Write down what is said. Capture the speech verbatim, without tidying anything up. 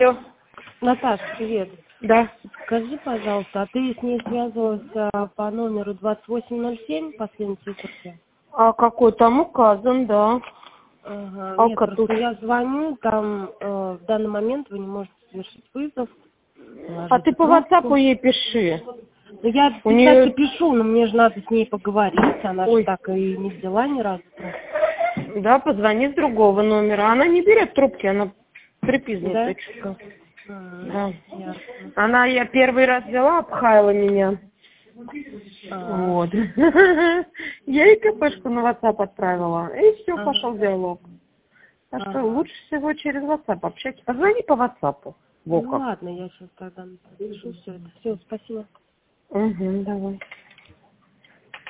Алло. Наташ, привет. Да. Скажи, пожалуйста, а ты с ней связывалась а, по номеру двадцать восемь ноль семь, последней циферки? А какой там указан, да. Ага, А нет, как просто тут? я звоню, там э, в данный момент вы не можете совершить вызов, А положить ты по трубку. ватсапу ей пиши. Ну, я У писать-то нее... пишу, но мне же надо с ней поговорить, она же Ой, так и не взяла ни разу трубку. да, позвони с другого номера. Она не берет трубки, она Да? трепизнуточка. М, Да. ясно. Она, я первый раз взяла, обхаяла меня. А, Вот. Я ей КПшку на ватсап отправила. И все, ага, пошел диалог. Так что ага. лучше всего через ватсап общаться. Позвони по ватсапу. Во Ну как. ладно, я сейчас тогда напишу все это. Все, спасибо. Угу, давай.